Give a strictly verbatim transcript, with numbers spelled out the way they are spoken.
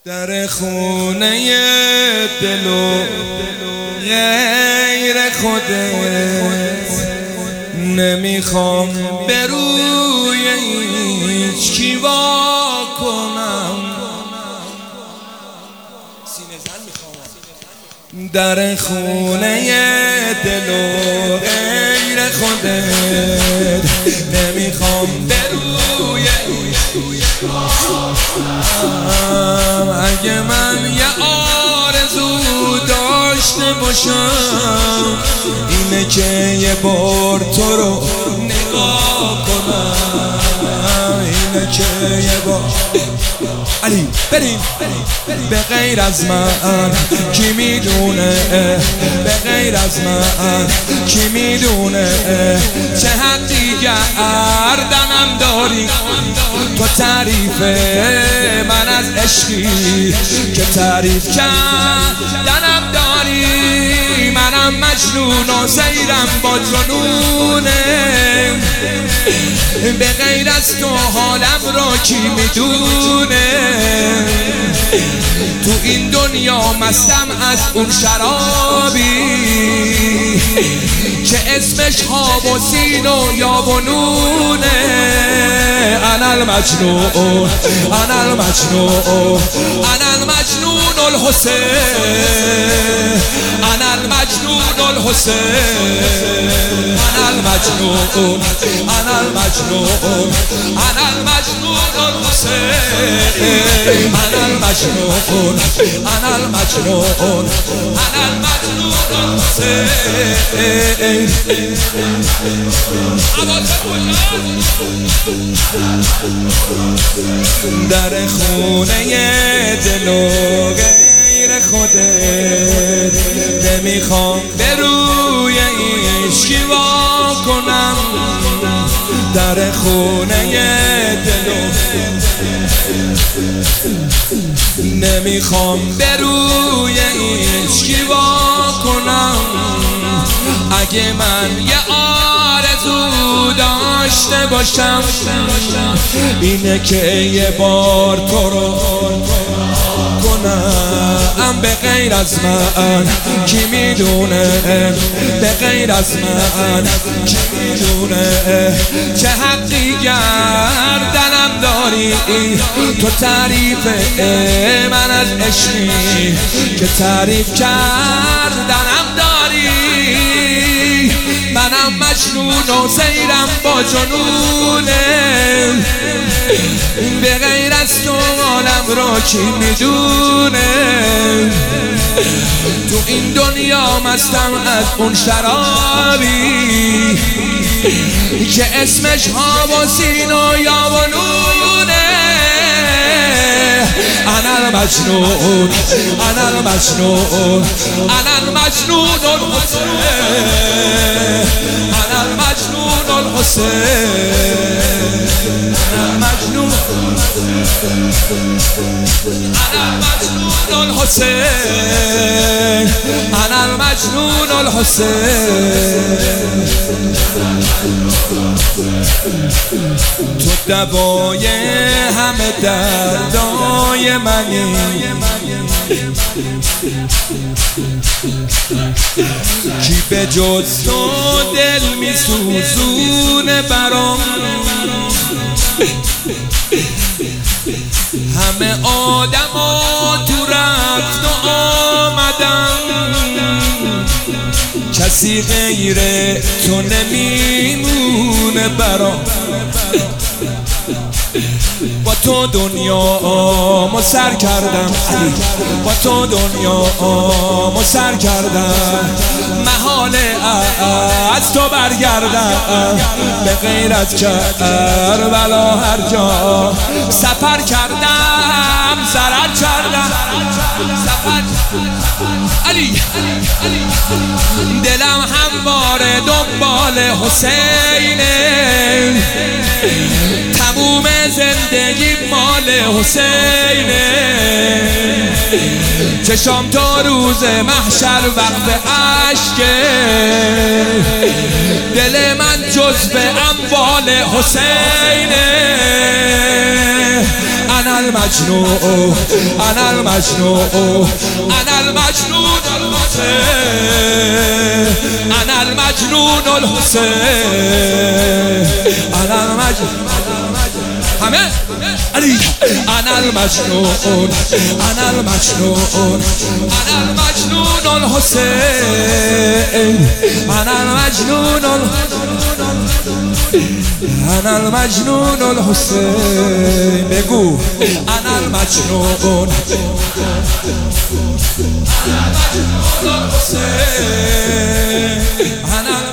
در خونه دل و غیر خودت نمیخوام به روی هیچ کی وا کنم. در خونه دل و غیر خودت نمیخوام به روی اگه من یه آرزو داشته باشم اینه که یه بار تو رو نگاه کنم، اینه که یه بار علی بریم به غیر از من کی میدونه، به غیر از من کی میدونه چه حقی گردنم داری تو تعریف من از عشقی که تعریف کردنم داری. منم مجنون و سیرم با جنونه به غیر از تو حالم را کی میدونه. تو این دنیا مستم از اون شرابی که اسمش هاوسین و یابونونه. انا المجنون انا المجنون انا المجنون الحسین انا المجنون الحسین انا المجنون انا المجنون انا المجنون الحسین انا المجنون انا المجنون انا المجنون الحسین. در خونه دل و غیر خودت نمیخوام به روی هیچکی وا کنم. در خونه دل و نمیخوام به روی هیچکی وا کنم. اگه من یه آرزو داشته باشم اینه که یه بار تو رو کنم. به غیر از من کی میدونه، به غیر از من کی میدونه چه حقی گردنم داری تو تعریف من از عشقی که تعریف کردنم داری. منم مجنون و سیرم با جنونه به غیر از تو عالم را کی میدونه. تو این دنیا مستم از اون شرابی که اسمش هاوسین و یابونونه. انا المجنون انا المجنون انا المجنون الحسین انا المجنون الحسین انا المجنون انا المجنون الحسین انا المجنون الحسین. تو دوای همه دردای منی کی به جز تو دل میسوزونه برام. همه آدم ها تو رفت و آمدن کسی غیر تو نمیمونه برام. با تو دنیا مو سر کردم علی، با تو دنیا مو سر کردم. محاله از تو برگردم به غیر از کربلا هر جا سفر کردم ضرر کردم سفر علی. دلم همواره دنبال حسینه، تموم زندگی مال حسینه. چشام تا روز محشر وقت عشقه، دل من جزو اموال حسینه. انا انا المجنون انا المجنون انا المجنون الحسين انا المجنون الحسين انا المجنون همه علی انا المجنون انا المجنون انا المجنون الحسین انا المجنون انا المجنون الحسین بگو انا المجنون انا المجنون الحسین انا